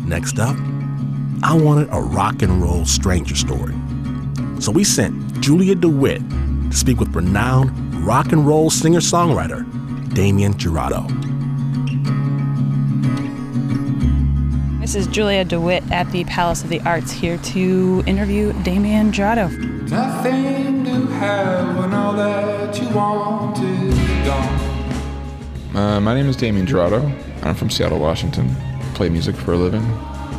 Next up, I wanted a rock and roll stranger story. So we sent Julia DeWitt to speak with renowned rock and roll singer-songwriter Damien Jurado. This is Julia DeWitt at the Palace of the Arts, here to interview Damien Jurado. Nothing to have when all that you want is gone. My name is Damien Jurado. I'm from Seattle, Washington. Play music for a living.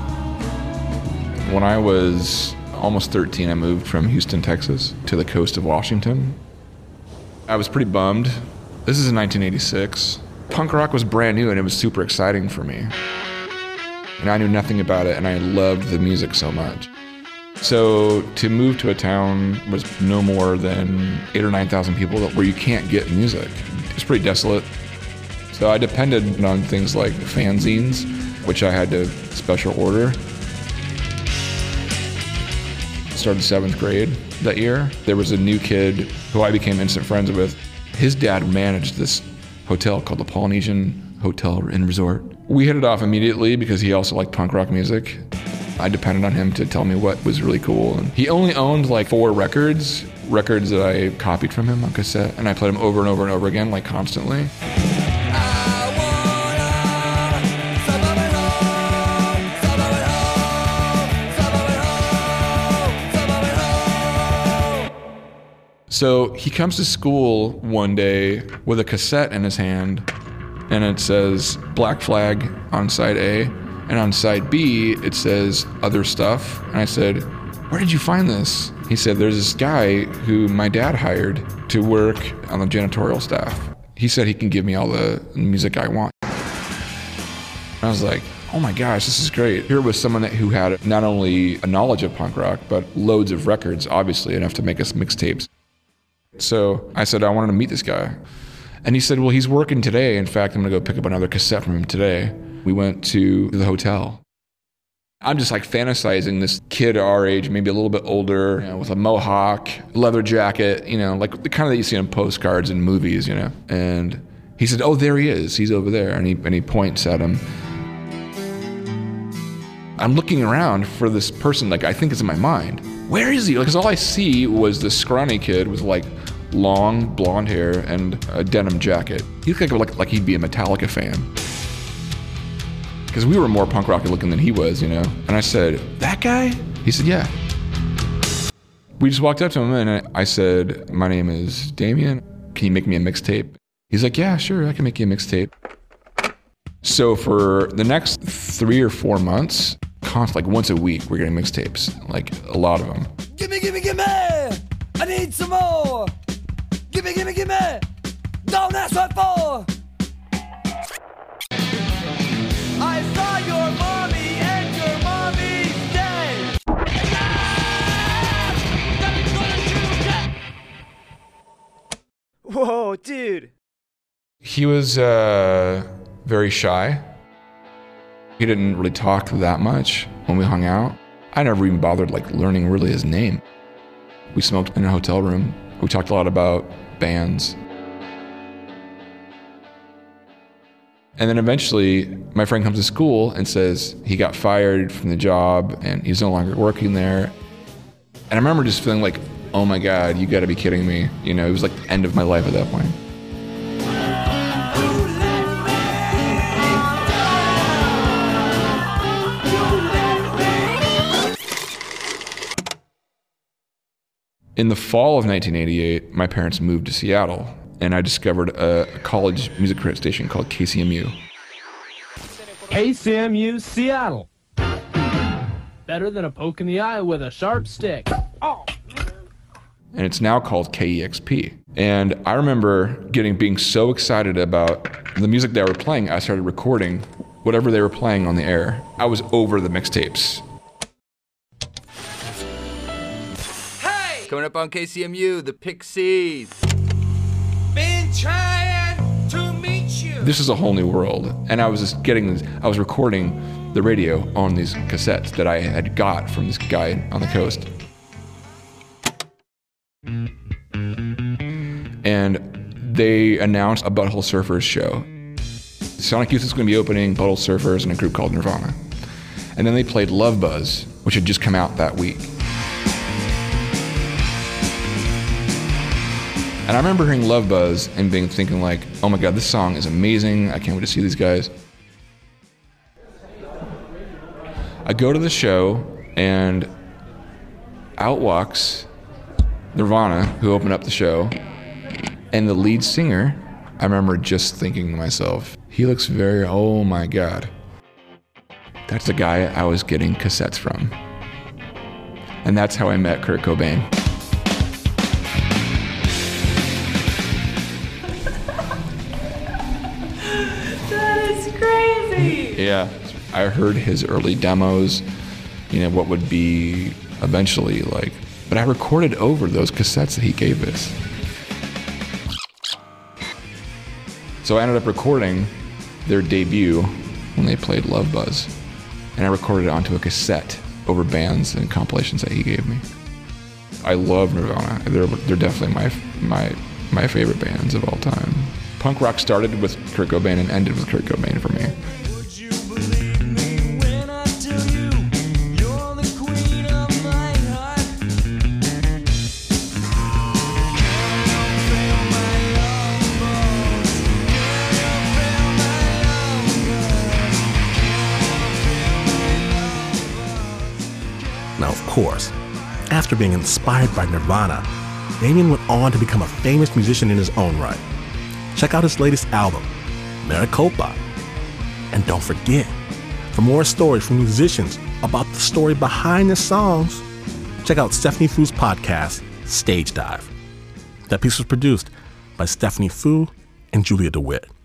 When I was almost 13, I moved from Houston, Texas to the coast of Washington. I was pretty bummed. This is in 1986. Punk rock was brand new and it was super exciting for me. And I knew nothing about it, and I loved the music so much. So to move to a town was no more than 8,000 or 9,000 people where you can't get music. It's pretty desolate. So I depended on things like fanzines, which I had to special order. Started 7th grade that year. There was a new kid who I became instant friends with. His dad managed this hotel called the Polynesian Hotel and Resort. We hit it off immediately because he also liked punk rock music. I depended on him to tell me what was really cool. And he only owned like 4 records that I copied from him on cassette, and I played them over and over and over again, like constantly. So he comes to school one day with a cassette in his hand, and it says Black Flag on side A, and on side B it says other stuff. And I said, where did you find this? He said, there's this guy who my dad hired to work on the janitorial staff. He said he can give me all the music I want. I was like, oh my gosh, this is great. Here was someone who had not only a knowledge of punk rock, but loads of records, obviously enough to make us mixtapes. So I said, I wanted to meet this guy. And he said, well, he's working today. In fact, I'm gonna go pick up another cassette from him today. We went to the hotel. I'm just like fantasizing this kid our age, maybe a little bit older, with a mohawk, leather jacket, like the kind of that you see on postcards and movies, And he said, oh, there he is. He's over there. And he points at him. I'm looking around for this person, like I think it's in my mind. Where is he? Because all I see was this scrawny kid with like long blonde hair and a denim jacket. He looked like he'd be a Metallica fan. Because we were more punk rocky looking than he was, And I said, that guy? He said, yeah. We just walked up to him and I said, my name is Damien. Can you make me a mixtape? He's like, yeah, sure, I can make you a mixtape. So for the next 3 or 4 months, like once a week, we're getting mixtapes, like a lot of them. Gimme! I need some more! Gimme! Don't ask what for! I saw your mommy and your mommy's dead! Whoa, dude! He was very shy. He didn't really talk that much when we hung out. I never even bothered learning really his name. We smoked in a hotel room. We talked a lot about bands. And then eventually my friend comes to school and says he got fired from the job and he's no longer working there. And I remember just feeling like, oh my God, you gotta be kidding me. It was like the end of my life at that point. In the fall of 1988, my parents moved to Seattle, and I discovered a college music credit station called KCMU. KCMU Seattle. Better than a poke in the eye with a sharp stick. Oh. And it's now called KEXP. And I remember being so excited about the music they were playing, I started recording whatever they were playing on the air. I was over the mixtapes. Coming up on KCMU, the Pixies. Been trying to meet you. This is a whole new world. And I was recording the radio on these cassettes that I had got from this guy on the coast. And they announced a Butthole Surfers show. Sonic Youth is going to be opening Butthole Surfers and a group called Nirvana. And then they played Love Buzz, which had just come out that week. And I remember hearing Love Buzz and thinking like, oh my God, this song is amazing. I can't wait to see these guys. I go to the show and out walks Nirvana, who opened up the show. And the lead singer, I remember just thinking to myself, he looks very, oh my God. That's the guy I was getting cassettes from. And that's how I met Kurt Cobain. That is crazy. Yeah, I heard his early demos, what would be eventually like, but I recorded over those cassettes that he gave us. So I ended up recording their debut when they played Love Buzz. And I recorded it onto a cassette over bands and compilations that he gave me. I love Nirvana. They're definitely my favorite bands of all time. Punk rock started with Kurt Cobain and ended with Kurt Cobain for me. Would you believe me when I tell you you're the queen of my heart? Now, of course, after being inspired by Nirvana, Damien went on to become a famous musician in his own right. Check out his latest album, Maricopa. And don't forget, for more stories from musicians about the story behind the songs, check out Stephanie Foo's podcast, Stage Dive. That piece was produced by Stephanie Foo and Julia DeWitt.